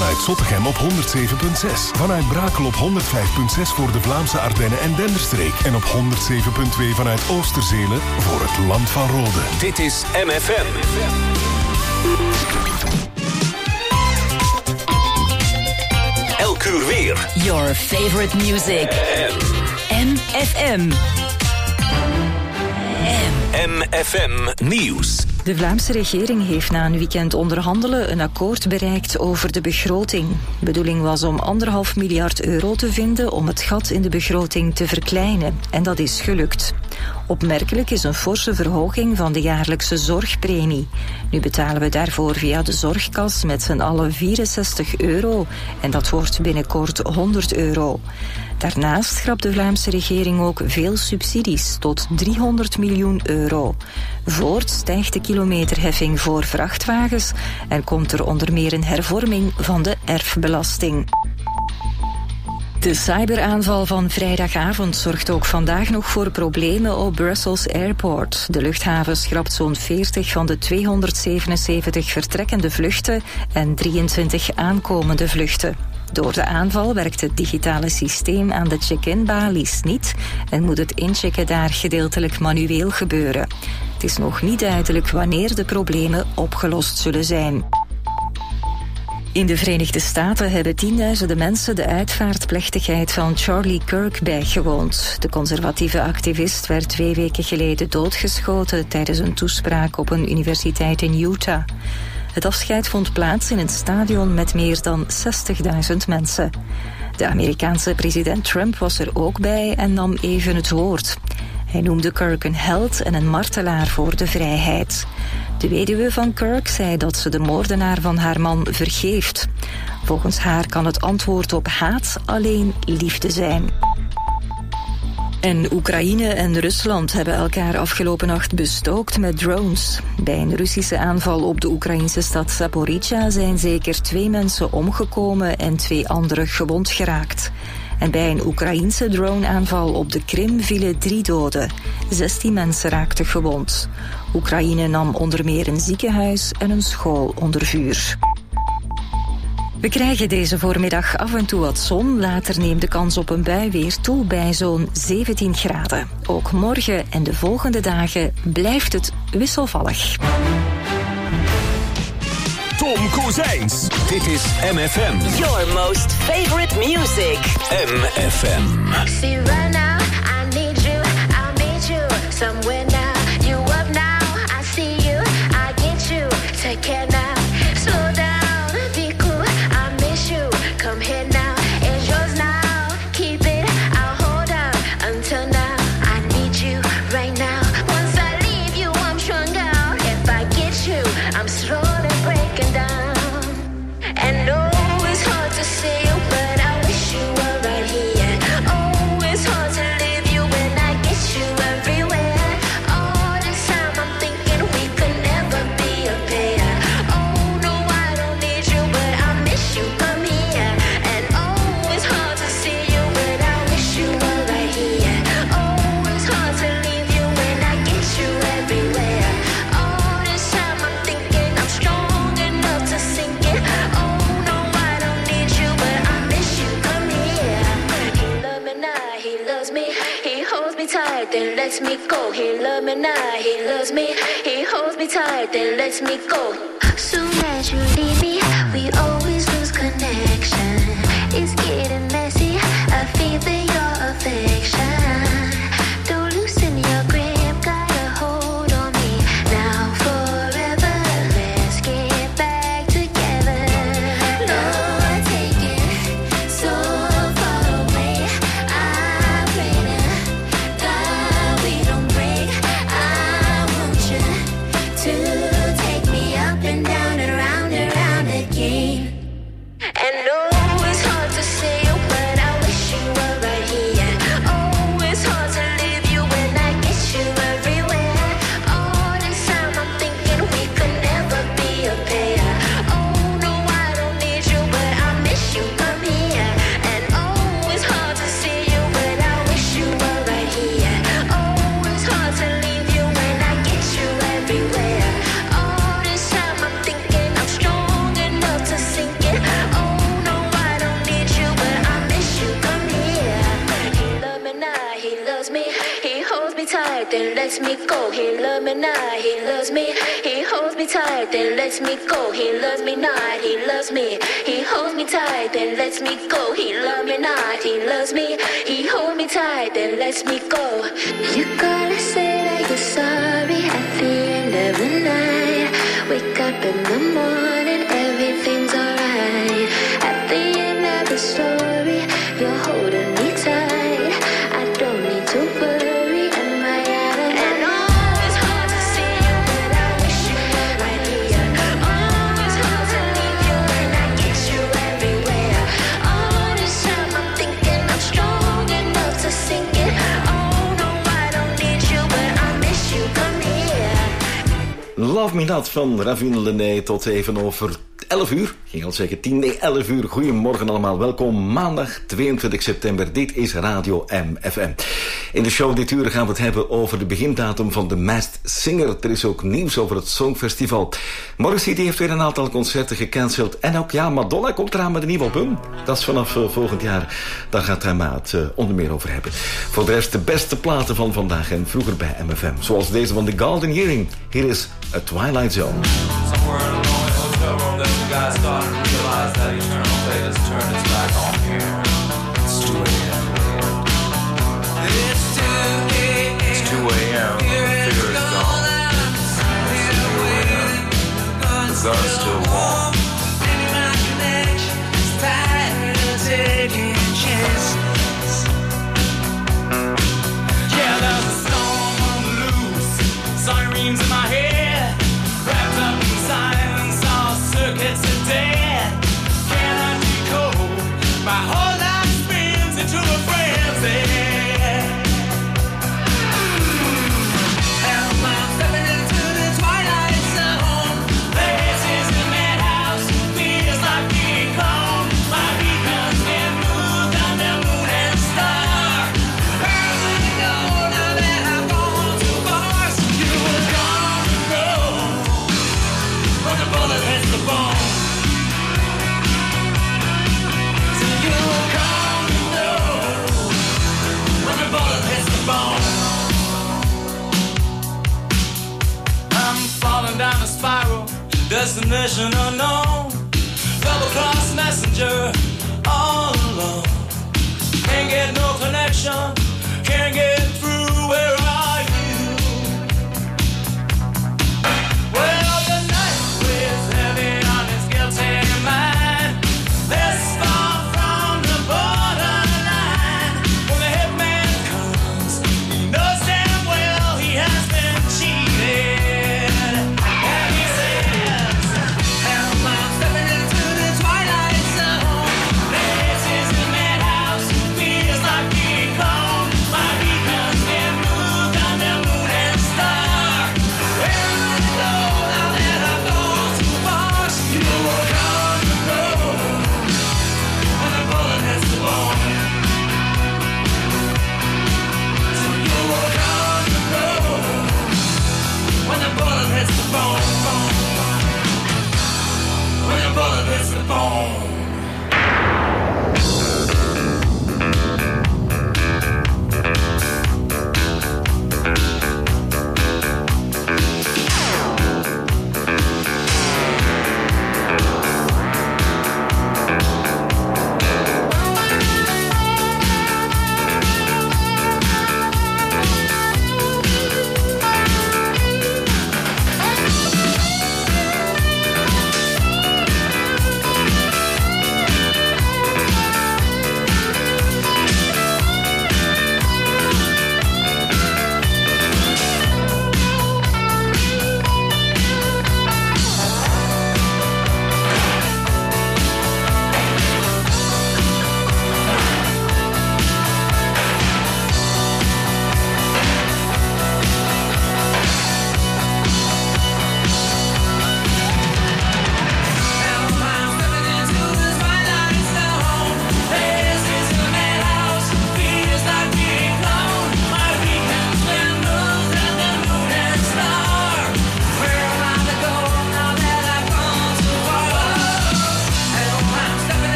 Vanuit Zottegem op 107.6. Vanuit Brakel op 105.6 voor de Vlaamse Ardennen en Denderstreek. En op 107.2 vanuit Oosterzele voor het Land van Rode. Dit is MFM. Elk uur weer. Your favorite music. MFM. MFM Nieuws. De Vlaamse regering heeft na een weekend onderhandelen een akkoord bereikt over de begroting. De bedoeling was om 1,5 miljard euro te vinden om het gat in de begroting te verkleinen. En dat is gelukt. Opmerkelijk is een forse verhoging van de jaarlijkse zorgpremie. Nu betalen we daarvoor via de zorgkas met z'n allen 64 euro. En dat wordt binnenkort 100 euro. Daarnaast schrapt de Vlaamse regering ook veel subsidies, tot 300 miljoen euro. Voort stijgt de kilometerheffing voor vrachtwagens en komt er onder meer een hervorming van de erfbelasting. De cyberaanval van vrijdagavond zorgt ook vandaag nog voor problemen op Brussels Airport. De luchthaven schrapt zo'n 40 van de 277 vertrekkende vluchten en 23 aankomende vluchten. Door de aanval werkt het digitale systeem aan de check-in-balies niet en moet het inchecken daar gedeeltelijk manueel gebeuren. Het is nog niet duidelijk wanneer de problemen opgelost zullen zijn. In de Verenigde Staten hebben tienduizenden mensen de uitvaartplechtigheid van Charlie Kirk bijgewoond. De conservatieve activist werd 2 weken geleden doodgeschoten tijdens een toespraak op een universiteit in Utah. Het afscheid vond plaats in een stadion met meer dan 60.000 mensen. De Amerikaanse president Trump was er ook bij en nam even het woord. Hij noemde Kirk een held en een martelaar voor de vrijheid. De weduwe van Kirk zei dat ze de moordenaar van haar man vergeeft. Volgens haar kan het antwoord op haat alleen liefde zijn. En Oekraïne en Rusland hebben elkaar afgelopen nacht bestookt met drones. Bij een Russische aanval op de Oekraïnse stad Zaporizhzhia zijn zeker 2 mensen omgekomen en 2 anderen gewond geraakt. En bij een Oekraïense droneaanval op de Krim vielen 3 doden. 16 mensen raakten gewond. Oekraïne nam onder meer een ziekenhuis en een school onder vuur. We krijgen deze voormiddag af en toe wat zon. Later neemt de kans op een bui weer toe bij zo'n 17 graden. Ook morgen en de volgende dagen blijft het wisselvallig. Tom Kozijns. Dit is MFM. Your most favorite music. MFM. See right now, I need you, I'll meet you somewhere now. You up now, I see you, I get you. Take care now, slow down, be cool, I miss you. Come here now, it's yours now. Keep it, I'll hold on until now. I need you right now. Once I leave you, I'm strung out. If I get you, I'm slowly breaking down. And no, it's hard to see you, but I wish you were right here. Oh, it's hard to leave you when I get you everywhere. All the time I'm thinking we could never be a pair. Oh, no, I don't need you, but I miss you, come here. And oh, it's hard to see you, but I wish you were right here. Oh, it's hard to leave you when I get you everywhere. All this time I'm thinking I'm strong enough to sink it. Oh, no, I don't need you, but I miss you, come here. He loves me now, he loves me. He holds me tight, then lets me go. He loves me now, he loves me. He holds me tight, then lets me go. Soon as you leave me, we always lose connection. It's getting messy, I feel that your affection. Don't loosen your grip, got a hold on me. Now forever, let's get back together. Lord, take it so far away. I pray to God we don't break. I want you to take me up and down and round again. And oh, it's hard to say you, but I wish you were right here. Oh, it's hard to leave you when I get you everywhere. All this time I'm thinking we could never be a pair. Oh, no, I don't need you, but I miss you, come here. And oh, it's hard to see you, but I wish you were right here. Oh, it's hard to leave you when I get you everywhere. All this time I'm thinking I'm strong enough to sink it. Oh, then lets me go. He loves me not, he loves me. He holds me tight, then lets me go. He loves me not, he loves me. He holds me tight, then lets me go. He loves me not, he loves me. He holds me tight, then lets me go. You gotta say that you're sorry at the end of the night. Wake up in the morning, everything's alright. At the end of the story, you're holding me tight. I don't need to worry, am I out of line? And oh, it's hard to see you, but I wish you were right here. Oh, it's hard to leave you, and I get you everywhere. All this time I'm thinking I'm strong enough to sink it. Oh no, I don't need you, but I miss you, come here. Love Me Not van Ravine Lené tot even over 11 uur. Ik ging al zeggen 10, nee 11 uur. Goedemorgen allemaal. Welkom maandag 22 september. Dit is Radio MFM. In de show dit uur gaan we het hebben over de begindatum van The Masked Singer. Er is ook nieuws over het Songfestival. Morrissey heeft weer een aantal concerten gecanceld. En ook ja, Madonna komt eraan met een nieuw album. Dat is vanaf volgend jaar. Daar gaat Emma het onder meer over hebben. Voor de rest de beste platen van vandaag en vroeger bij MFM. Zoals deze van The Golden Earring. Hier is A Twilight Zone. That the guy started to realize that eternal fate has turned its back on here. It's 2 a.m. It's 2 a.m. The fear is gone. It's 2 a.m. The gun's still warm. Yeah, there's a storm on the loose. Sirens in my head. Wrapped up in silence. Circuits are dead. Can I decode? My whole life spins into a frenzy. Am I stepping into the twilight zone? This is the madhouse. Feels like being gone. My beacons can move under moon and star. Where will I go now that I've gone too far? So you are gone to know when the bullet hits the bone. So you come to know when the bullet hits the bone. I'm falling down a spiral, destination unknown. Double-cross messenger, all alone. Can't get no connection, can't get through. Where are you? Well, the night weighs heavy on his guilty mind. This far from the borderline. When the hitman comes, he knows damn well he has been cheated. And he says, am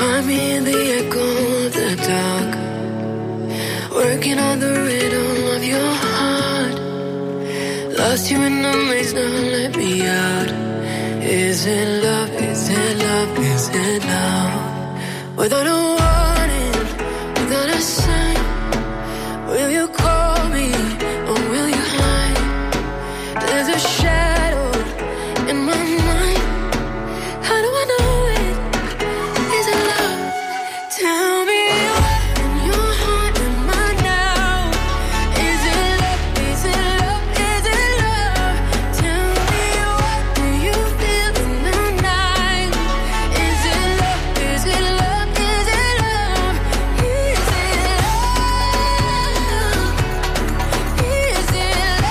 find me in the echo of the dark, working on the rhythm of your heart. Lost you in the maze, now let me out. Is it love, is it love, is it love? Without a warning, without a sign, will you call me or will you hide? There's a shadow in my mind. How do I know it? Is it love? Tell me what in your heart am I now? Is it love? Is it love? Is it love? Tell me what do you feel in the night? Is it love? Is it love? Is it love? Is it love? Is it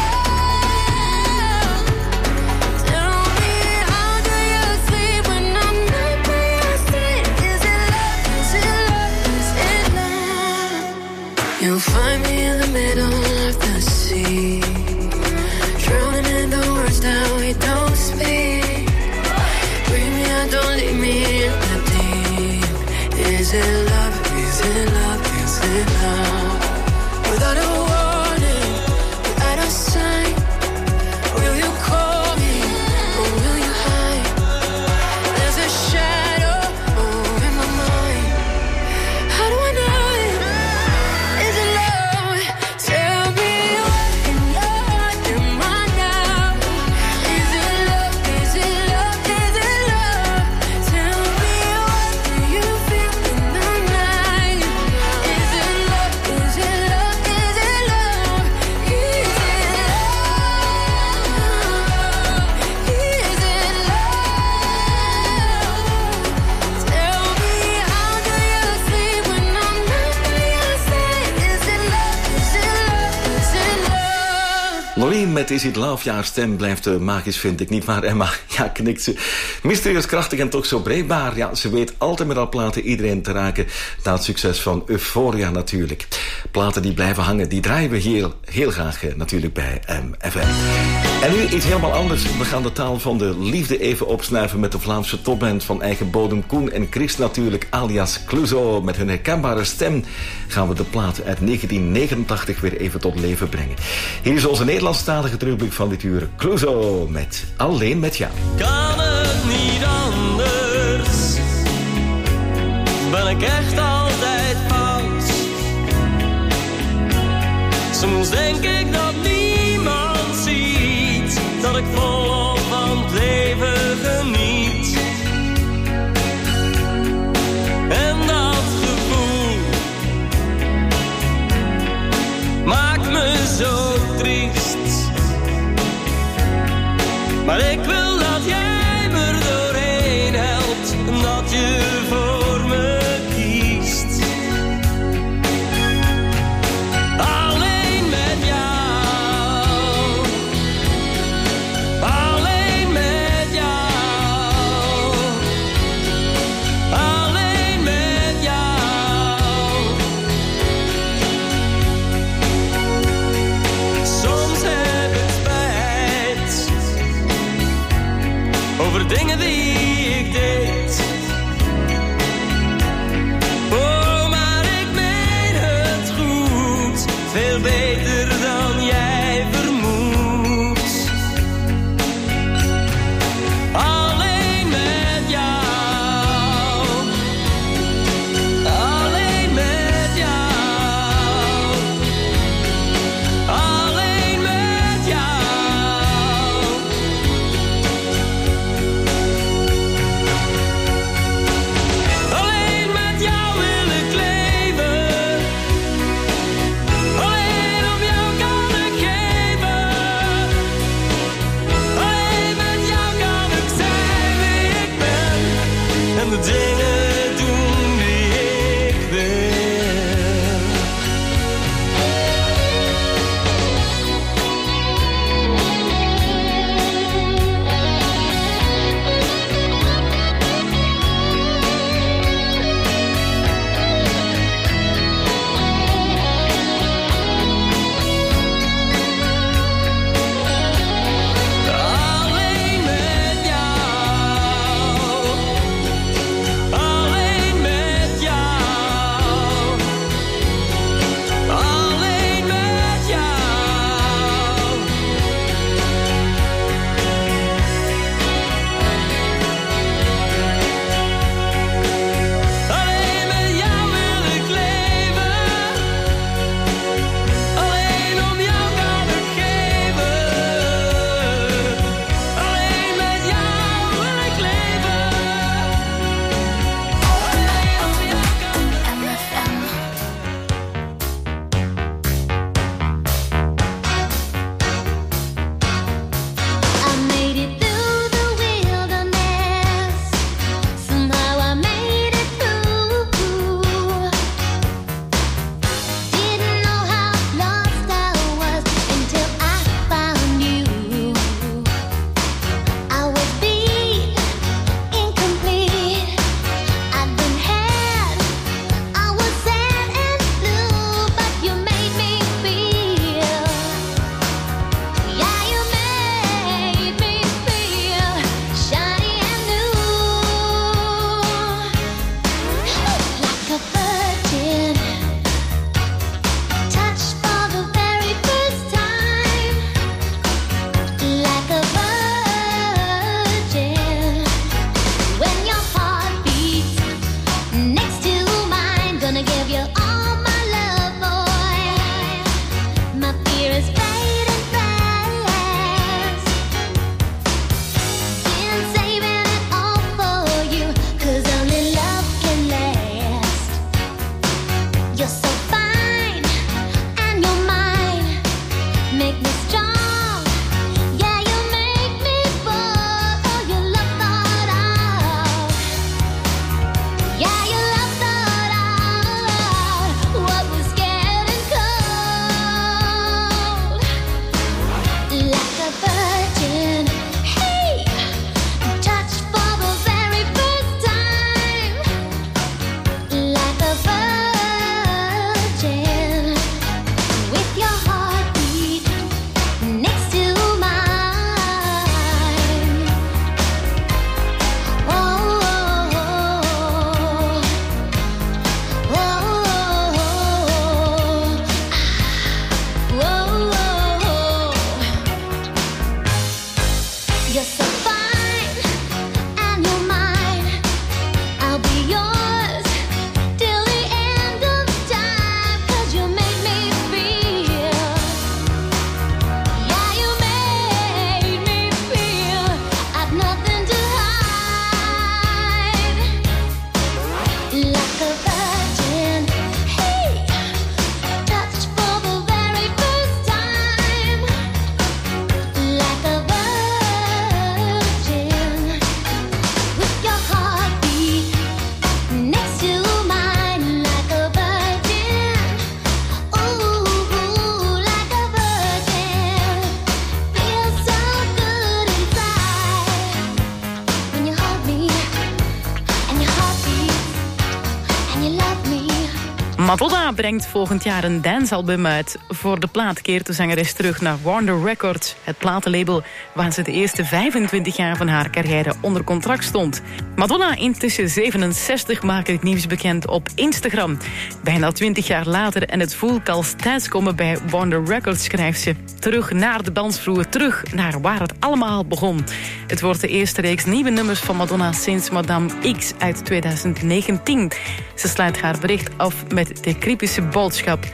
love? Tell me how do you sleep when I'm not by your side? Is it love? Is it love? Is it love? You'll find me in the middle of the sea, drowning in the words that we don't speak. Bring me out, don't leave me in the deep. Is it love? Is it love? Is it love? Without a warning, without a sign, will you call me or will you hide? There's a shadow over my mind. How do I know it? Is it love? Tell me what in your heart am I now? Is it love? Is it love? Is it love? Tell me what do you feel in the night? Is it love? Is it love? Is it love? Is it love? Is it love? Tell me how do you sleep when I'm not by your side? Is it love? Is it love? Is it love? Loreen met Is It Love? Ja, haar stem blijft magisch, vind ik. Niet waar, Emma? Ja, knikt ze. Mysterieus krachtig en toch zo breekbaar. Ja, ze weet altijd met haar platen iedereen te raken. Na het succes van Euphoria natuurlijk. Platen die blijven hangen, die draaien we heel graag natuurlijk bij MFM. En nu iets helemaal anders. We gaan de taal van de liefde even opsnuiven met de Vlaamse topband van eigen bodem. Koen en Chris natuurlijk, alias Clouseau. Met hun herkenbare stem gaan we de plaat uit 1989 weer even tot leven brengen. Hier is onze Nederlandstalige terugblik van dit uur. Clouseau met Alleen met jou. Kan het niet anders? Ben ik echt altijd fout? Soms denk ik dat niemand ziet dat ik volop van het leven geniet. En dat gevoel maakt me zo triest. Maar ik wil dat jij me er doorheen helpt en dat je voor me kiest. Alleen met jou, a virgin. Hey, touched for the very first time, like a virgin. With your heartbeat next to mine, like a virgin. Ooh, like a virgin. Feels so good inside when you hold me and your heart beats and you love me. Madonna brengt volgend jaar een dancealbum uit. Voor de plaat keert de zangeres terug naar Warner Records, het platenlabel waar ze de eerste 25 jaar van haar carrière onder contract stond. Madonna, intussen 67, maakt het nieuws bekend op Instagram. Bijna 20 jaar later en het voelt als thuiskomen bij Warner Records, schrijft ze. Terug naar de dansvloer, terug naar waar het allemaal begon. Het wordt de eerste reeks nieuwe nummers van Madonna sinds Madame X uit 2019. Ze sluit haar bericht af met de cryptische boodschap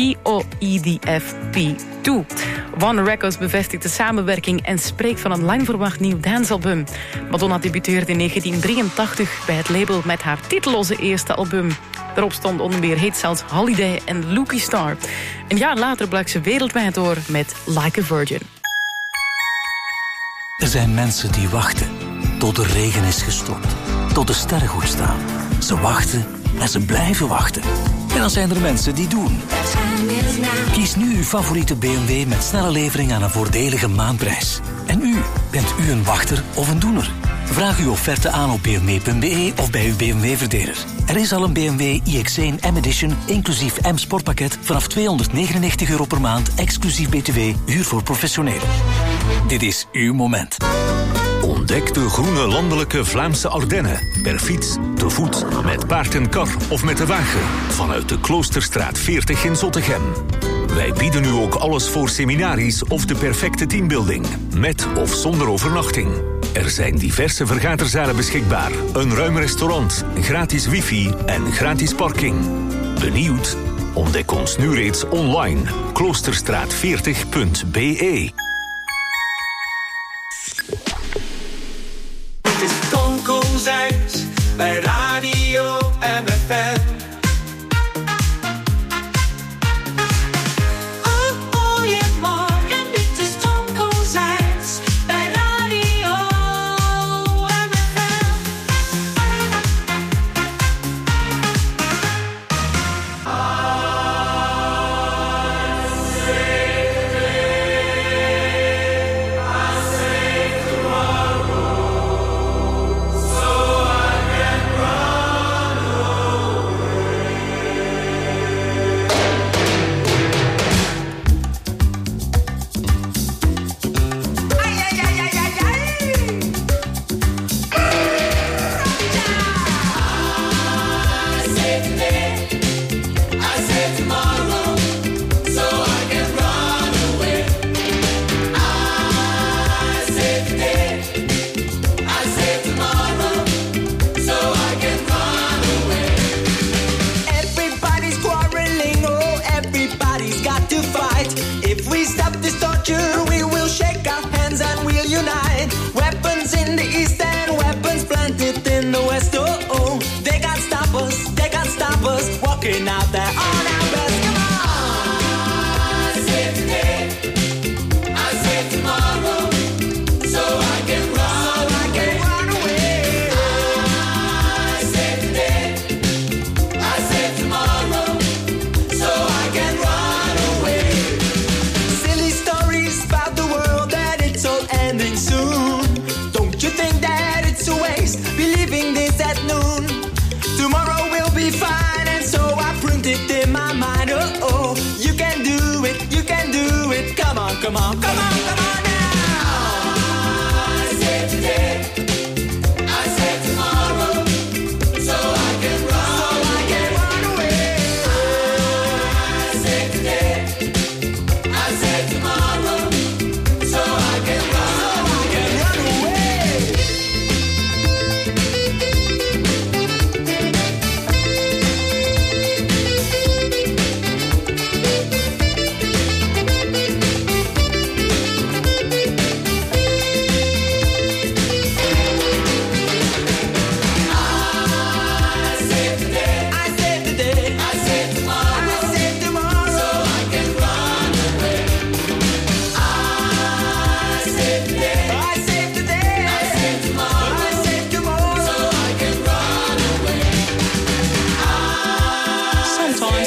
COEDFP2. Warner Records bevestigt de samenwerking en spreekt van een lang verwacht nieuw dancealbum. Madonna debuteerde in 1983 bij het label met haar titelloze eerste album. Daarop stond onder meer hits als Holiday en Lucky Star. Een jaar later brak ze wereldwijd door met Like a Virgin. Er zijn mensen die wachten tot de regen is gestopt, tot de sterren goed staan. Ze wachten en ze blijven wachten. En dan zijn er mensen die doen. Kies nu uw favoriete BMW met snelle levering aan een voordelige maandprijs. En u, bent u een wachter of een doener? Vraag uw offerte aan op bmw.be of bij uw BMW-verdeler. Er is al een BMW iX1 M-Edition, inclusief M-Sportpakket, vanaf €299 per maand, exclusief BTW, huur voor professionelen. Dit is uw moment. Ontdek de groene landelijke Vlaamse Ardennen. Per fiets, te voet, met paard en kar of met de wagen. Vanuit de Kloosterstraat 40 in Zottegem. Wij bieden nu ook alles voor seminaries of de perfecte teambuilding. Met of zonder overnachting. Er zijn diverse vergaderzalen beschikbaar. Een ruim restaurant, gratis wifi en gratis parking. Benieuwd? Ontdek ons nu reeds online. Kloosterstraat40.be. Het is Tom Kozijns bij Radio MFM. Goeiemorgen, dit is Tom Kozijns bij Radio MFM. Walking out there on our best, come on. I say today, I say tomorrow, so I can run away. I say today, I say tomorrow, so I can run away. Silly stories about the world that it's all ending soon. Don't you think that it's a waste believing this at noon? Tomorrow will be fine, and so I printed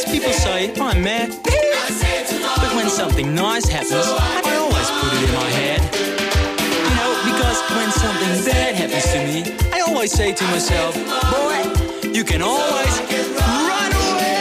days people say I'm mad. But when something nice happens, I always put it in my head. You know, because when something bad happens to me, I always say to myself, boy, you can always run away.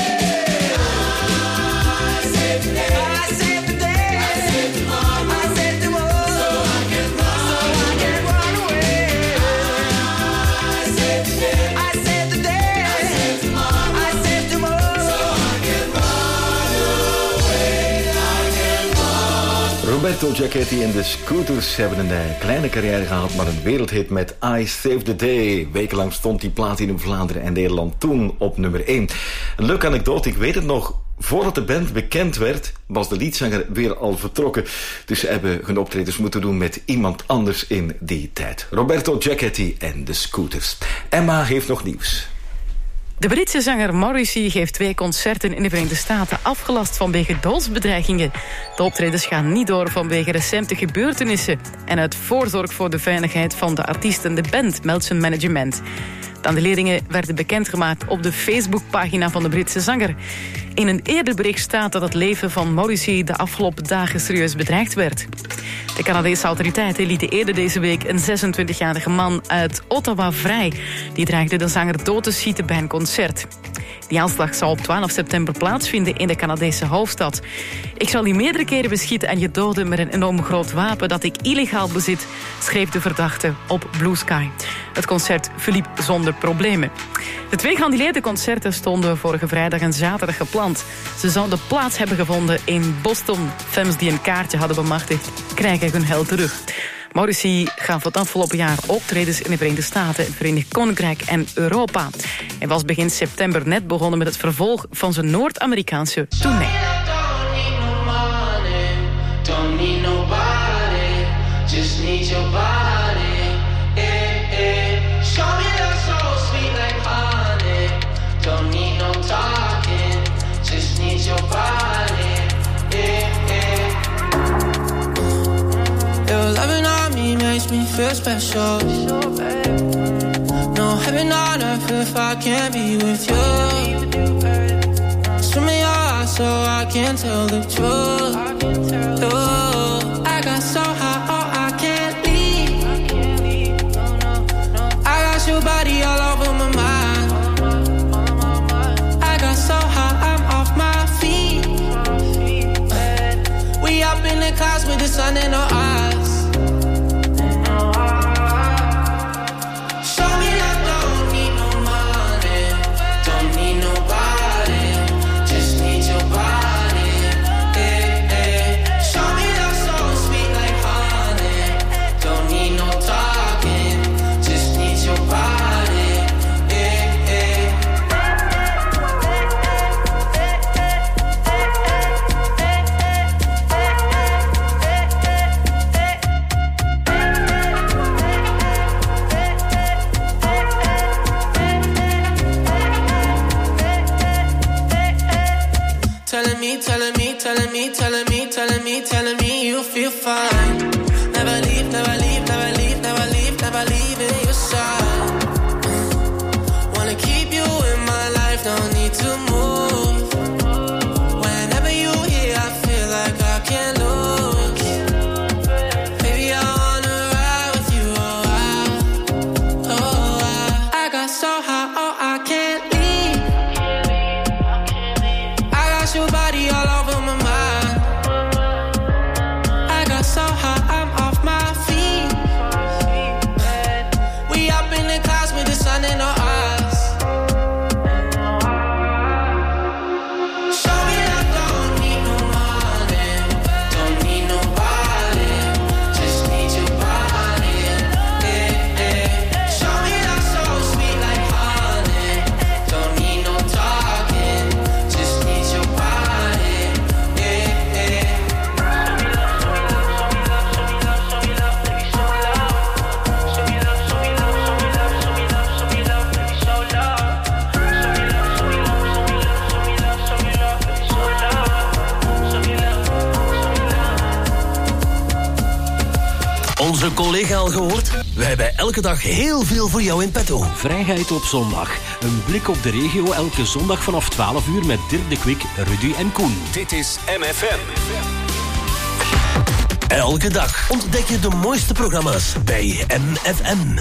I save the day. I save the day. I save tomorrow. I save tomorrow. So I can run away. I save the day. I save the day. I save tomorrow. I save tomorrow. So I can run away. I can run. Roberto Giachetti en de Scooters hebben een kleine carrière gehad, maar een wereldhit met I Save the Day. Wekenlang stond die plaat in Vlaanderen en Nederland toen op nummer 1. Een leuke anekdote, ik weet het nog. Voordat de band bekend werd, was de leadzanger weer al vertrokken. Dus ze hebben hun optredens moeten doen met iemand anders in die tijd. Roberto Giachetti en de Scooters. Emma heeft nog nieuws. De Britse zanger Morrissey heeft 2 concerten in de Verenigde Staten afgelast vanwege doodsbedreigingen. De optredens gaan niet door vanwege recente gebeurtenissen en uit voorzorg voor de veiligheid van de artiest en de band, meldt zijn management. De annuleringen werden bekendgemaakt op de Facebookpagina van de Britse zanger. In een eerder bericht staat dat het leven van Morrissey de afgelopen dagen serieus bedreigd werd. De Canadese autoriteiten lieten eerder deze week een 26-jarige man uit Ottawa vrij. Die dreigde de zanger dood te schieten bij een concert. Die aanslag zal op 12 september plaatsvinden in de Canadese hoofdstad. Ik zal je meerdere keren beschieten en je doden met een enorm groot wapen dat ik illegaal bezit, schreef de verdachte op Blue Sky. Het concert verliep zonder problemen. De 2 geannuleerde concerten stonden vorige vrijdag en zaterdag gepland. Ze zouden plaats hebben gevonden in Boston. Fans die een kaartje hadden bemachtigd, krijgen hun geld terug. Morrissey gaf het afgelopen jaar optredens in de Verenigde Staten, het Verenigd Koninkrijk en Europa. Hij was begin september net begonnen met het vervolg van zijn Noord-Amerikaanse tournee. Don't need nobody, just need your body. Show me love so sweet like honey. Don't need no talking, just need your body. Your loving on me makes me feel special. No heaven on earth if I can't be with you. Swim in your eyes so I can tell the truth. I got so high, oh, I can't leave. I got your body all over my mind. I got so high, I'm off my feet. We up in the clouds with the sun in our eyes. Show me love, don't need no money, don't need nobody, just need your body. Show me love so sweet like honey, don't need no talking, just need your body. Telling me you feel fine. Never leave, never leave, never leave, never leave, never leave in your side. Wanna keep you in my life, don't need to move. Whenever you here, I feel like I can't lose. Baby, I wanna ride with you, I got so high, oh, I can't leave. I got your body all over my mind. So high, I'm off my feet. We up in the clouds with the sun in our eyes. Show me love, don't need no money, don't need nobody, just need your body. Show me love so sweet like honey, don't need no talking, just need your body. Onze collega al gehoord? wij hebben elke dag heel veel voor jou in petto. Vrijheid op zondag. Een blik op de regio elke zondag vanaf 12 uur met Dirk de Kwik, Rudy en Koen. Dit is MFM. Elke dag ontdek je de mooiste programma's bij MFM.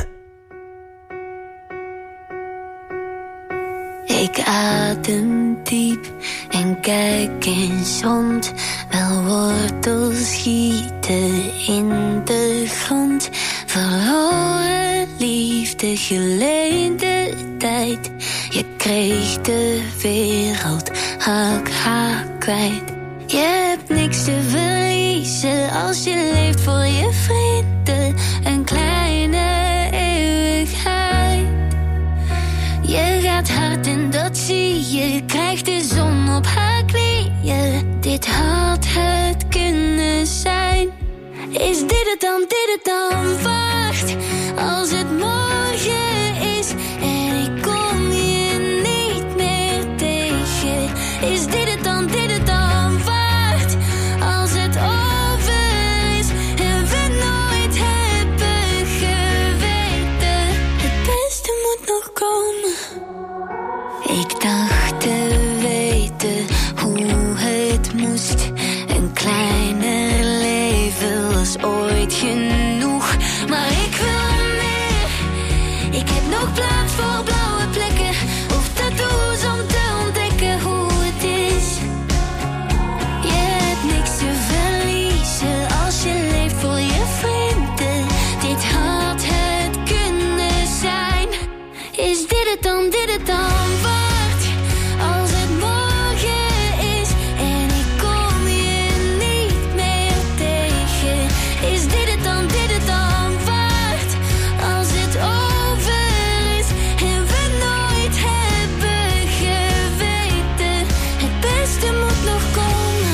Ik adem diep en kijk eens rond. Wel wortels schieten in de grond. Verloren liefde, geleende tijd. Je kreeg de wereld, raak haar kwijt. Je hebt niks te verliezen als je leeft voor je vrienden. Een kleine eeuwigheid. Je gaat hard en dat zie je. Je krijgt de zon op haar knieën. Dit had het kunnen zijn. Is dit het dan, wacht. Als het morgen is en ik kom je niet meer tegen. Is dit het dan, wacht. Als het over is en we nooit hebben geweten. Het beste moet nog komen. Ik dacht te weten hoe het moest. Een kleiner leven was ooit genoeg. Maar ik wil meer. Ik heb nog plaats voor blauwe plekken of tattoos om te ontdekken hoe het is. Je hebt niks te verliezen als je leeft voor je vrienden. Dit had het kunnen zijn. Is dit het dan, wacht. Als het morgen is en ik kom je niet meer tegen. Is dit het dan, wacht. Als het over is en we nooit hebben geweten. Het beste moet nog komen.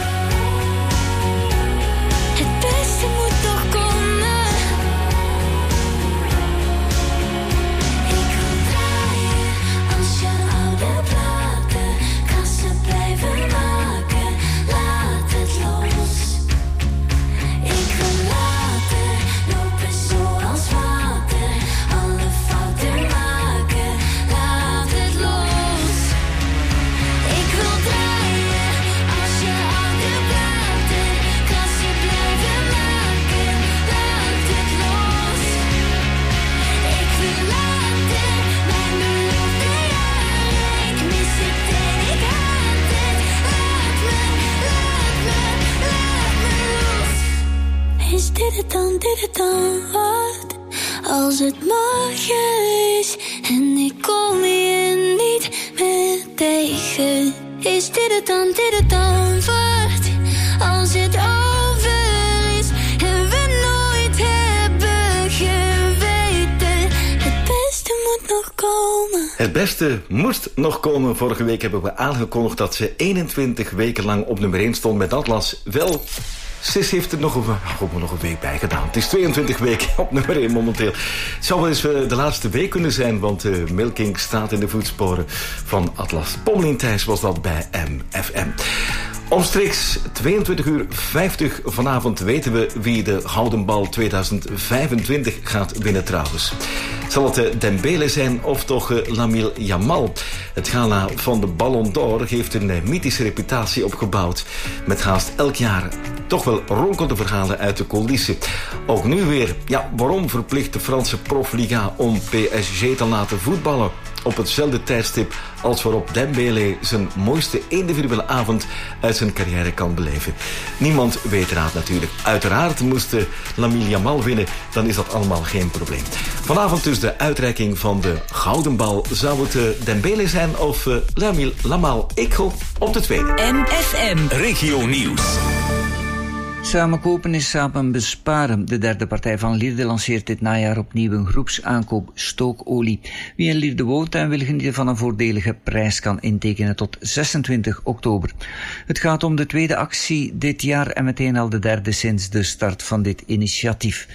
Het beste moet nog komen. Ik wil draaien als je oude platen. Kassen blijven maken, laat het los. Ik wil laten lopen zoals water. Alle fouten maken, laat het los. Ik wil draaien als je oude platen. Kassen blijven maken, laat het los. Ik wil laten mijn belofte jaren. Ik mis het en ik haat het. Laat me los. Is dit het dan, wacht. Als het morgen is en ik kom je niet meer tegen. Is dit het dan, wacht. Als het over is en we nooit hebben geweten. Het beste moet nog komen. Het beste moest nog komen. Vorige week hebben we aangekondigd dat ze 21 weken lang op nummer 1 stond met Atlas. Wel, Sis heeft er nog een week bij gedaan. Het is 22 weken op nummer 1 momenteel. Het zou wel eens de laatste week kunnen zijn, want Milking staat in de voetsporen van Atlas. Pommelien Thijs was dat bij MFM. Omstreeks 22:50 vanavond weten we wie de Gouden Bal 2025 gaat winnen trouwens. Zal het Dembele zijn of toch Lamine Yamal? Het gala van de Ballon d'Or heeft een mythische reputatie opgebouwd. Met haast elk jaar toch wel ronkende verhalen uit de coulissen. Ook nu weer. Ja, waarom verplicht de Franse profliga om PSG te laten voetballen? Op hetzelfde tijdstip als waarop Dembele zijn mooiste individuele avond uit zijn carrière kan beleven. Niemand weet raad natuurlijk. Uiteraard moest Lamine Yamal winnen, dan is dat allemaal geen probleem. Vanavond dus de uitreiking van de Gouden Bal. Zou het Dembele zijn of Lamine Yamal? Ik hoop op de tweede. MFM Regio Nieuws. Samen kopen is samen besparen. De derde partij van Lierde lanceert dit najaar opnieuw een groepsaankoop stookolie. Wie in Lierde woont en wil genieten van een voordelige prijs kan intekenen tot 26 oktober. Het gaat om de tweede actie dit jaar en meteen al de derde sinds de start van dit initiatief.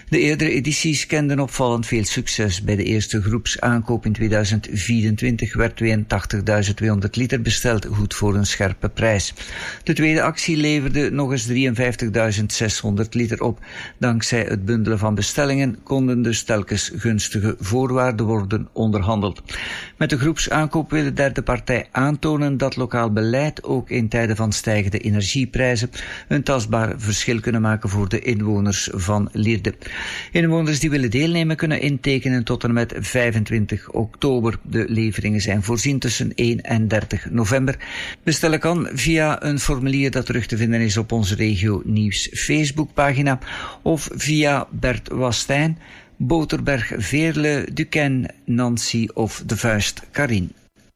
De eerdere edities kenden opvallend veel succes. Bij de eerste groepsaankoop in 2024 werd 82.200 liter besteld, goed voor een scherpe prijs. De tweede actie leverde nog eens 53.600 liter op. Dankzij het bundelen van bestellingen konden dus telkens gunstige voorwaarden worden onderhandeld. Met de groepsaankoop wil de derde partij aantonen dat lokaal beleid ook in tijden van stijgende energieprijzen een tastbaar verschil kunnen maken voor de inwoners van Lierde. Inwoners die willen deelnemen kunnen intekenen tot en met 25 oktober. De leveringen zijn voorzien tussen 1 en 30 november. Bestellen kan via een formulier dat terug te vinden is op onze Regio Nieuws Facebookpagina of via Bert Wastijn, Boterberg Veerle, Duquesne, Nancy of De Vuist Karin.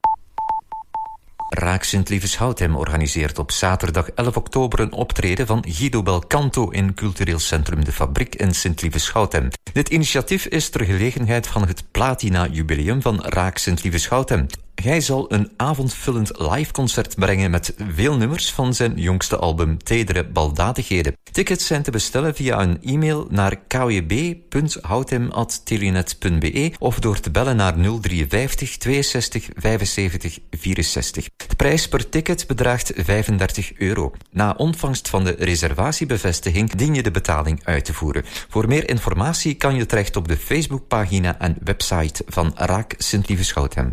Raak Sint-Lieveshout-hem organiseert op zaterdag 11 oktober een optreden van Guido Belcanto in cultureel centrum De Fabriek in Sint-Lieveshout-hem. Dit initiatief is ter gelegenheid van het Platina-jubileum van Raak Sint-Lieveshout-hem. Hij zal een avondvullend liveconcert brengen met veel nummers van zijn jongste album Tedere Baldadigheden. Tickets zijn te bestellen via een e-mail naar kwb.houtem@telenet.be of door te bellen naar 053 62 75 64. De prijs per ticket bedraagt €35. Na ontvangst van de reservatiebevestiging dien je de betaling uit te voeren. Voor meer informatie kan je terecht op de Facebookpagina en website van Raak Sint-Lieveshout-hem.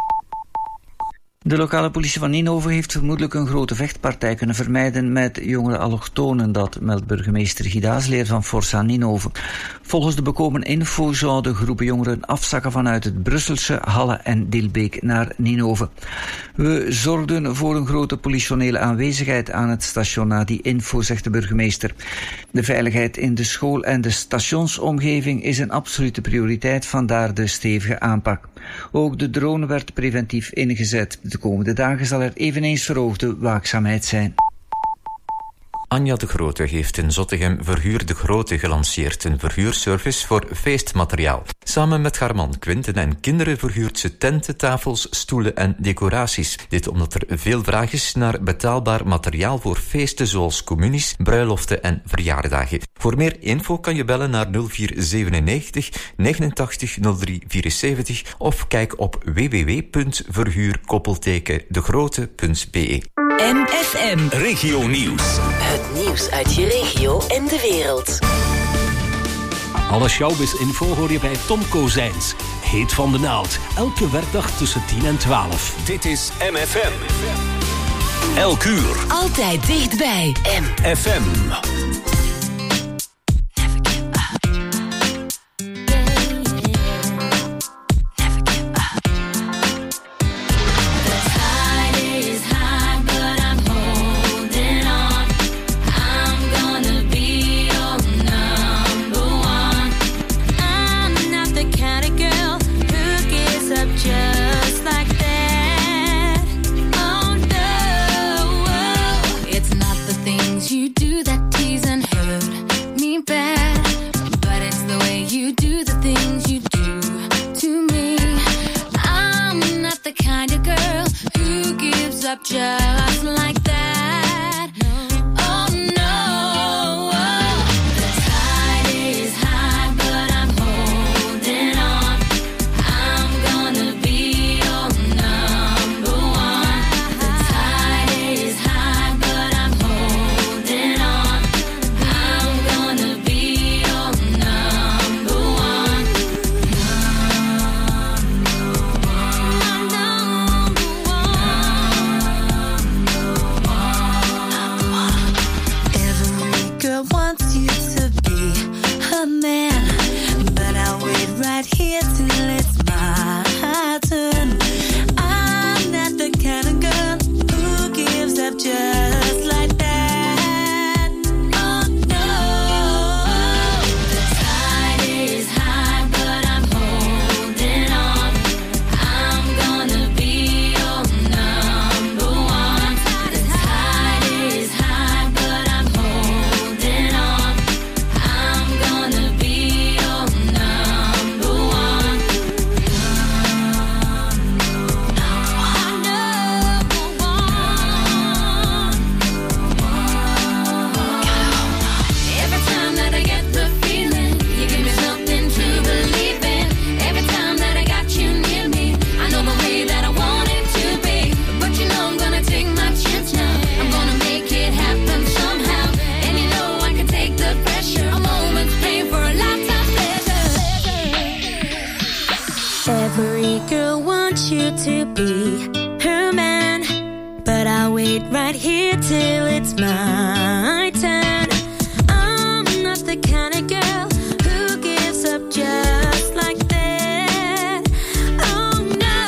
De lokale politie van Ninove heeft vermoedelijk een grote vechtpartij kunnen vermijden met jongere allochtonen. Dat meldt burgemeester Gidaasleer van Forza Ninove. Volgens de bekomen info zouden groepen jongeren afzakken vanuit het Brusselse, Halle en Dilbeek naar Ninove. We zorgden voor een grote politionele aanwezigheid aan het station na die info, zegt de burgemeester. De veiligheid in de school en de stationsomgeving is een absolute prioriteit, vandaar de stevige aanpak. Ook de drone werd preventief ingezet. De komende dagen zal er eveneens verhoogde waakzaamheid zijn. Anja de Grote heeft in Zottegem Verhuur de Grote gelanceerd, een verhuurservice voor feestmateriaal. Samen met haar man Quinten en kinderen verhuurt ze tenten, tafels, stoelen en decoraties. Dit omdat er veel vraag is naar betaalbaar materiaal voor feesten zoals communies, bruiloften en verjaardagen. Voor meer info kan je bellen naar 0497 89 03 74 of kijk op www.verhuur-degrote.be. MFM Regio Nieuws. Het nieuws uit je regio en de wereld. Alle showbiz-info hoor je bij Tom Kozijns. Heet van de naald. Elke werkdag tussen 10 en 12. Dit is MFM. Elk uur. Altijd dichtbij. MFM. Just like that. Oh no, it's not the things you do that tease and hurt me bad, but it's the way you do the things you do to me. I'm not the kind of girl who gives up just like that. Oh no, the tide is high, but I'm holding on. I'm gonna be your number one. The tide is high, but I'm holding on. I'm gonna be your number one. Number one. to be her man, but I'll wait right here till it's my turn. I'm not the kind of girl who gives up just like that. Oh no.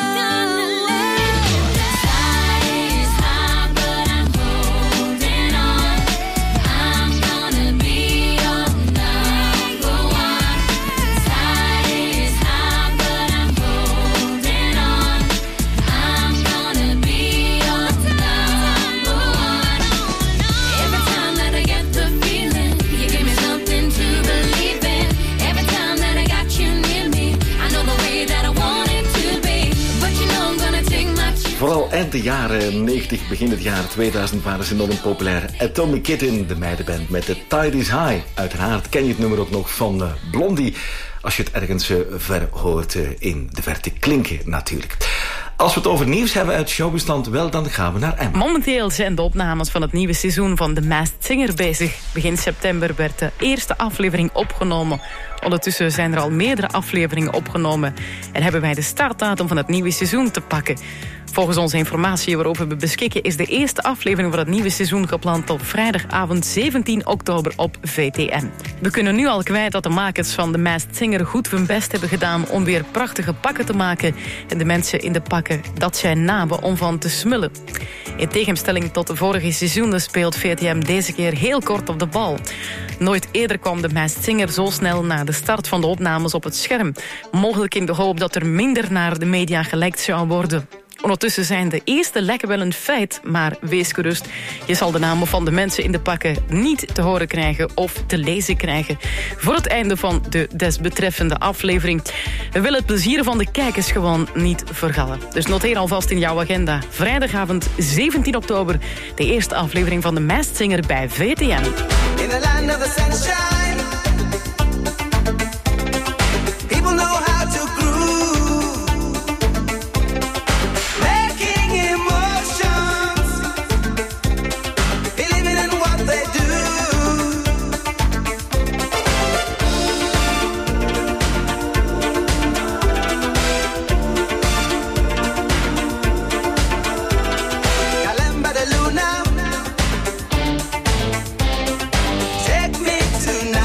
Tide is high, but I'm holding on. I'm gonna be your number one. Tide is high, but I'm holding on. I'm gonna be your number one. Every time that I get the feeling, you give me something to believe in. Every time that I got you near me, I know the way that I want it to be. But you know I'm gonna take my chance. Vooral eind de jaren 90, begin het jaar 2000 waren ze enorm populair. Atomic Kitten, de meidenband met de Tide is High. Uiteraard ken je het nummer ook nog van Blondie. Als je het ergens ver hoort in de verte klinken natuurlijk. Als we het over nieuws hebben uit showbestand, wel, dan gaan we naar Emma. Momenteel zijn de opnames van het nieuwe seizoen van The Masked Singer bezig. Begin september werd de eerste aflevering opgenomen. Ondertussen zijn er al meerdere afleveringen opgenomen en hebben wij de startdatum van het nieuwe seizoen te pakken. Volgens onze informatie waarover we beschikken is de eerste aflevering van het nieuwe seizoen gepland op vrijdagavond 17 oktober op VTM. We kunnen nu al kwijt dat de makers van The Masked Singer goed hun best hebben gedaan om weer prachtige pakken te maken. En de mensen in de pakken, dat zijn namen om van te smullen. In tegenstelling tot de vorige seizoenen speelt VTM deze keer heel kort op de bal. Nooit eerder kwam The Masked Singer zo snel na de start van de opnames op het scherm. Mogelijk in de hoop dat er minder naar de media gelekt zou worden. Ondertussen zijn de eerste lekken wel een feit, maar wees gerust. Je zal de namen van de mensen in de pakken niet te horen krijgen of te lezen krijgen voor het einde van de desbetreffende aflevering. We willen het plezier van de kijkers gewoon niet vergallen. Dus noteer alvast in jouw agenda. Vrijdagavond 17 oktober, de eerste aflevering van The Masked Singer bij VTM. In the land of the sunshine, people know how to groove, making emotions, believing in what they do. Kalemba de Luna, take me tonight.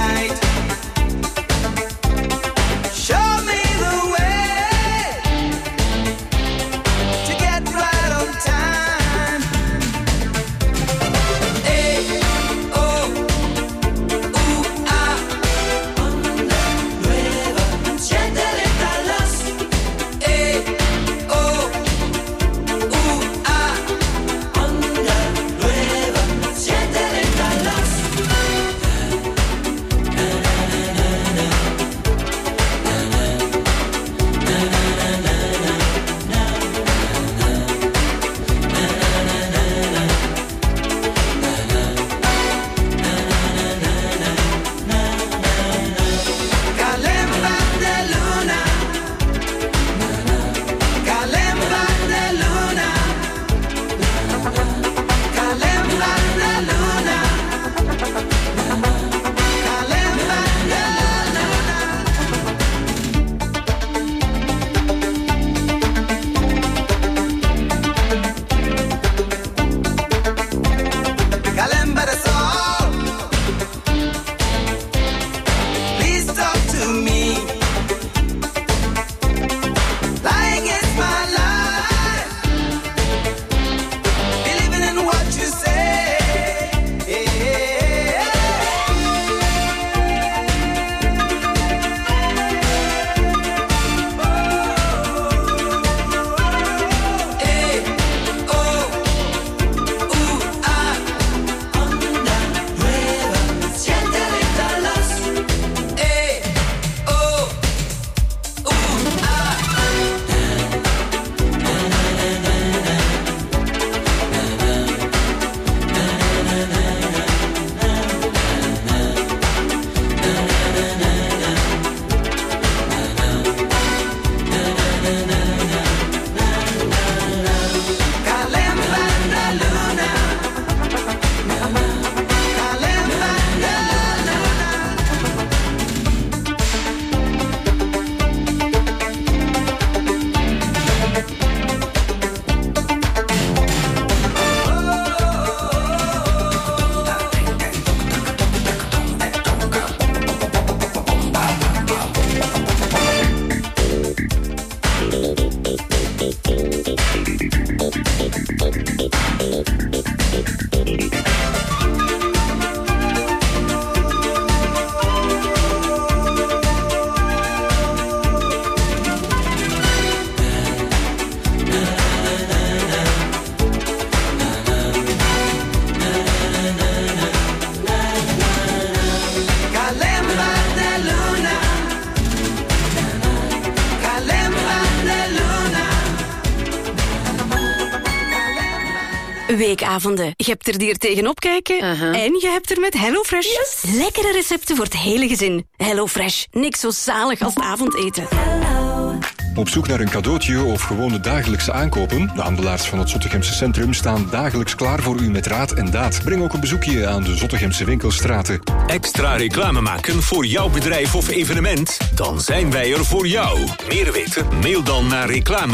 Weekavonden. Je hebt er dier tegenop kijken en je hebt er met HelloFresh lekkere recepten voor het hele gezin. HelloFresh, niks zo zalig als het avondeten. Op zoek naar een cadeautje of gewone dagelijkse aankopen? De handelaars van het Zottegemse centrum staan dagelijks klaar voor u met raad en daad. Breng ook een bezoekje aan de Zottegemse winkelstraten. Extra reclame maken voor jouw bedrijf of evenement? Dan zijn wij er voor jou. Meer weten? Mail dan naar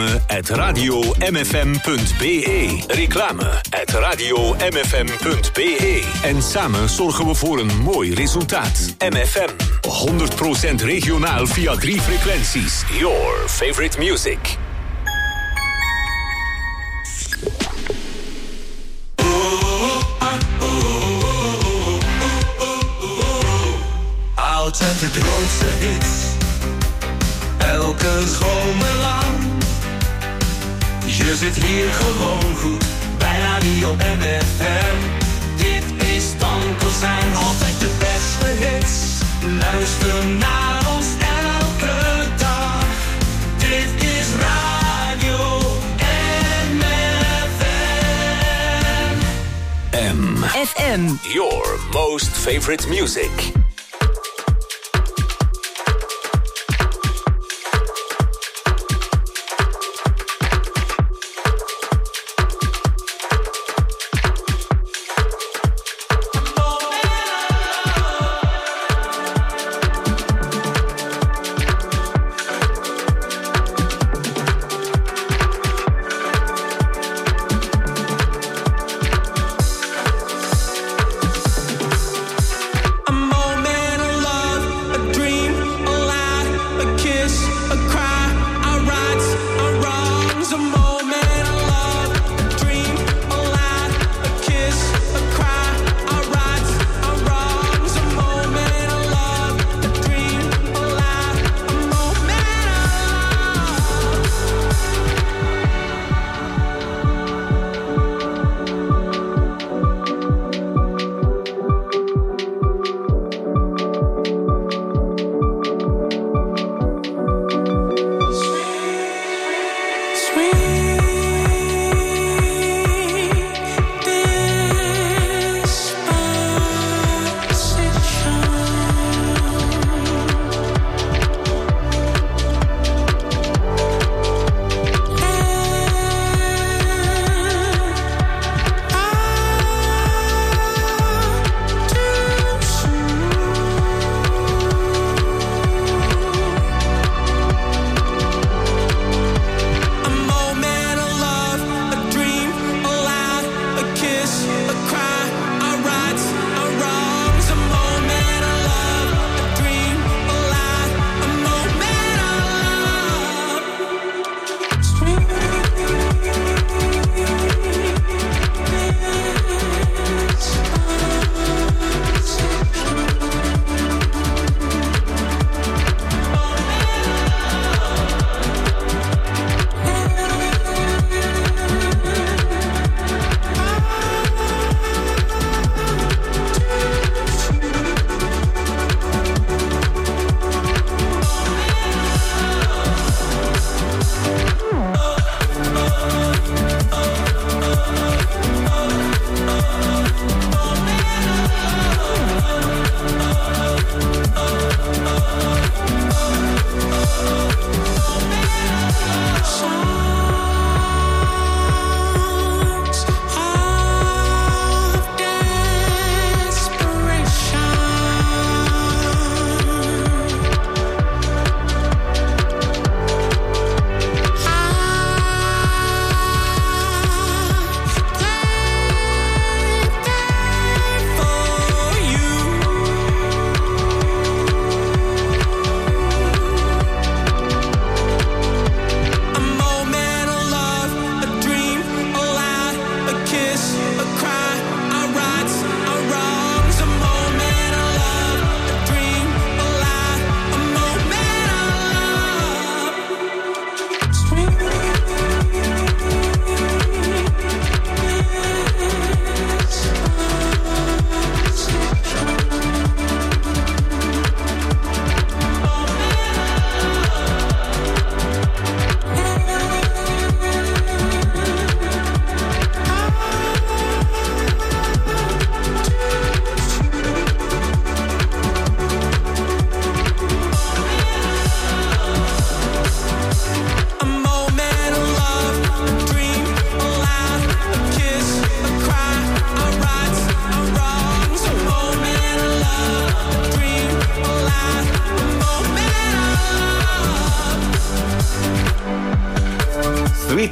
reclame@radiomfm.be. Reclame@radiomfm.be. En samen zorgen we voor een mooi resultaat. MFM. 100% regionaal via 3 frequenties. Your favorite music. Oud en de grootste hits, elke zomer lang. Je zit hier gewoon goed, bij Radio MFM. Dit is Tankelstein, altijd de beste hits. Luister naar ons elke dag. Dit is Radio MFM. FM. Your most favorite music. A moment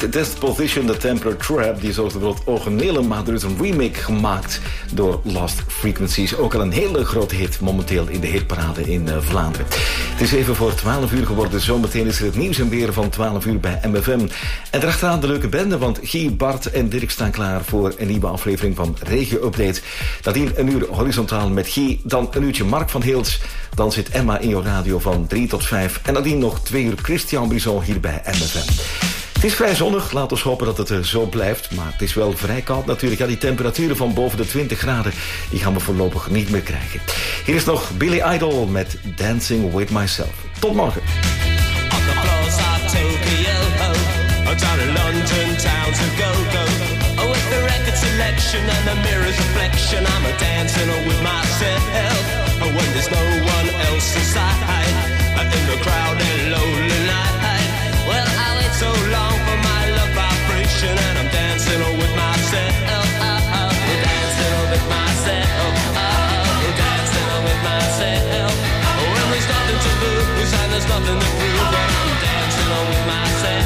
The Disposition, The Temper Trap, die zorgde voor het originele, maar er is een remake gemaakt door Lost Frequencies. Ook al een hele grote hit momenteel in de hitparade in Vlaanderen. Het is even voor 12 uur geworden. Zometeen is er het nieuws en weer van 12 uur bij MFM. En erachteraan de leuke bende, want Guy, Bart en Dirk staan klaar voor een nieuwe aflevering van Regio Update. Nadien een uur horizontaal met Guy, dan een uurtje Mark van Heels. Dan zit Emma in jouw radio van 3 tot 5. En nadien nog 2 uur Christian Brison hier bij MFM. Het is vrij zonnig, laten we hopen dat het zo blijft. Maar het is wel vrij koud natuurlijk. Ja, die temperaturen van boven de 20 graden... die gaan we voorlopig niet meer krijgen. Hier is nog Billy Idol met Dancing With Myself. Tot morgen. On the floors of Tokyo, down in London town to go. With the record selection and the mirror's reflection, I'm a dancing with myself. When there's no one else inside, in the crowded lonely night. Well, I wait so long for my love vibration, and I'm dancing with myself. Dancing with myself. Dancing with myself. When there's nothing to lose and there's nothing to prove, I'm dancing with myself.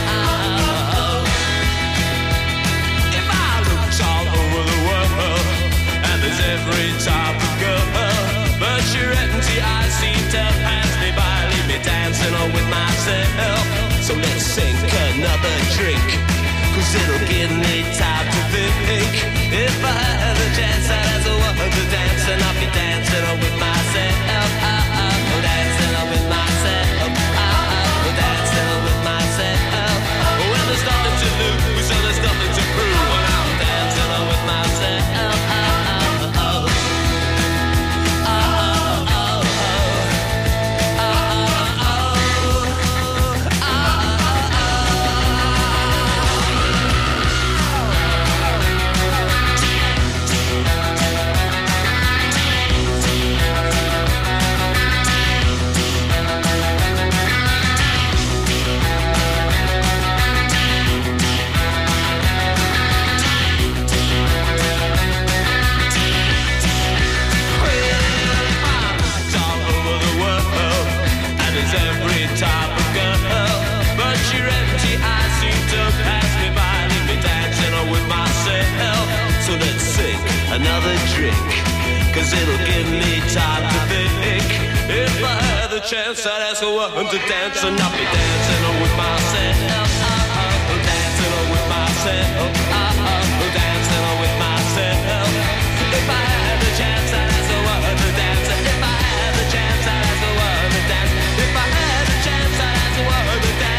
If I looked all over the world, and there's every type of girl, but your empty eyes seem to pass me by, leave me dancing with myself. So let's sink another drink, 'cause it'll give me time to think. If I had a chance, I'd ask a woman to dance, and I'll be dancing with myself. Dancing with myself. Dancing with myself. When there's nothing to lose, and there's nothing to prove, and I'm dancing with myself. Another drink, 'cause it'll give me time to think. If I had the chance, I'd ask a woman to dance, and I'll be dancing with myself. Dancing with myself. Dancing with myself. If I had the chance, I'd ask a woman to dance. If I had the chance, I'd ask a woman to dance. If I had the chance, I'd ask a woman to dance.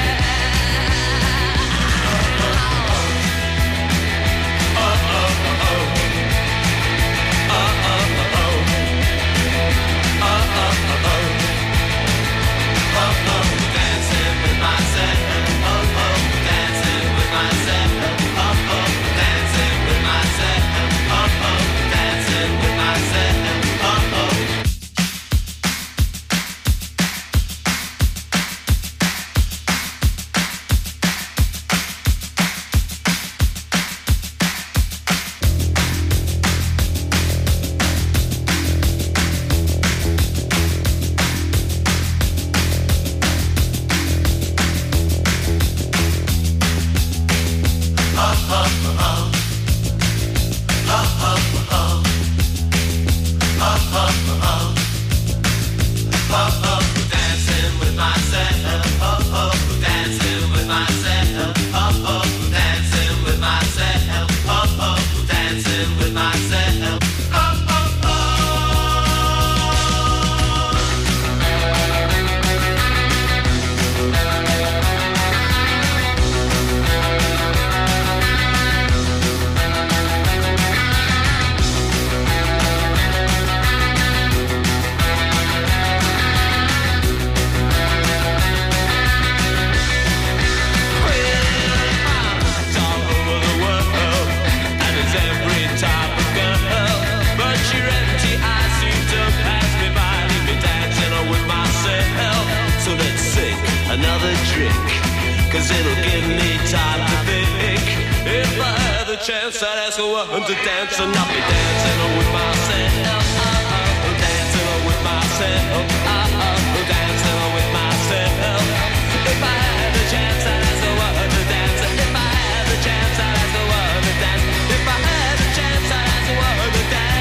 Dancing with myself. Dancing with myself. Dancing with myself. Dancing with myself. Another drink, 'cause it'll give me time to think. If I had the chance, I'd ask a woman to dance, and I'll be dancing with myself. Dancing with myself. Dancing with myself. If I had the chance, I'd ask a woman to dance. the dance. If I had a chance, I'd ask the world to dance.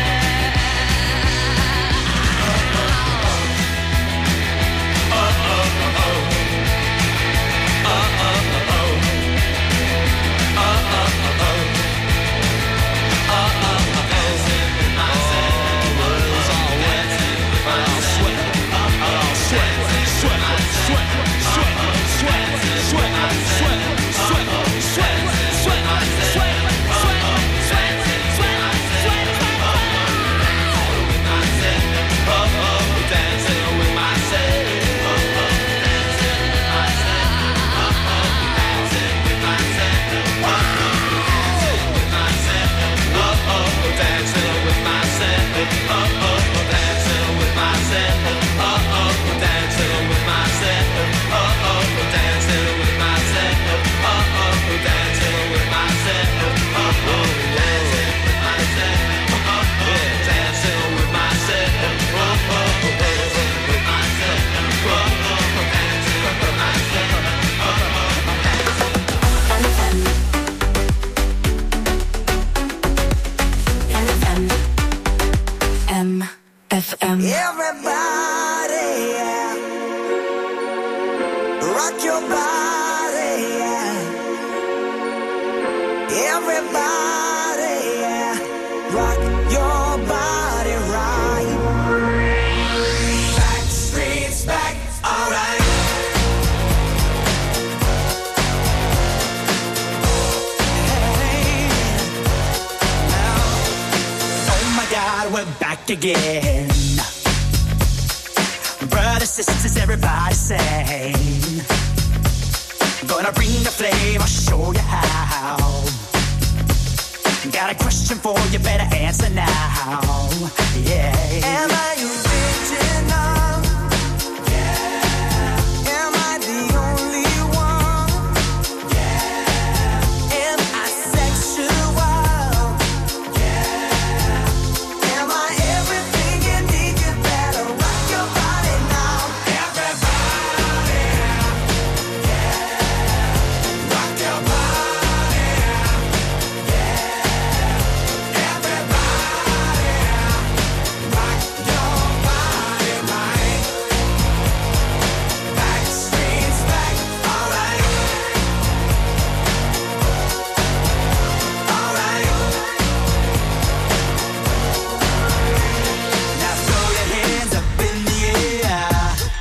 FM. Everybody, yeah. Rock your body, yeah. Everybody, yeah. Rock your body right. Back streets back, alright. Hey, now, oh my God, we're back again. Brothers, sisters, everybody sing. Gonna bring the flame, I'll show you how. Got a question for you, better answer now. Yeah. Am I original? Yeah. Am I the only one? Yeah. Am I sexual? Yeah. Am I everything you need? You better rock your body now. Everybody, yeah. Rock your body, yeah. Everybody, rock your body right. Back streets back, alright. Alright. Now throw your hands up in the air.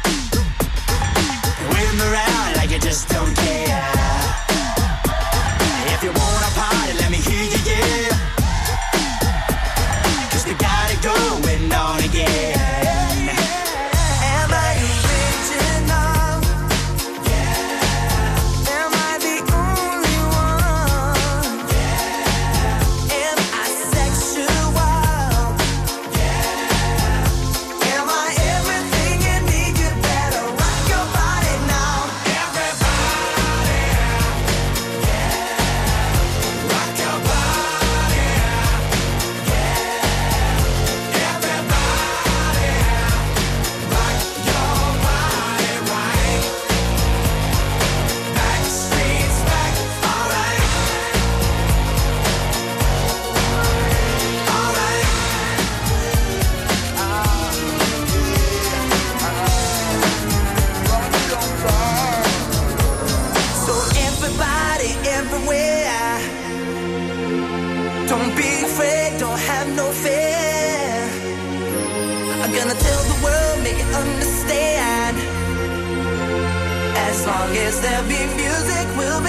Wave them around like you just don't care. If you wanna party, let me hear you, yeah. 'Cause we got it going on again. Am I original? Yeah. Am I the only one? Yeah. Am I sexual? Yeah. Am I everything you need? You better rock your body now. Everybody, yeah. Rock your body, yeah. Everybody, rock your body right. Back streets back, alright. Alright. So everybody, everywhere, don't be afraid, don't have no fear. I'm gonna tell the world, make it understand. As long as there be music, we'll be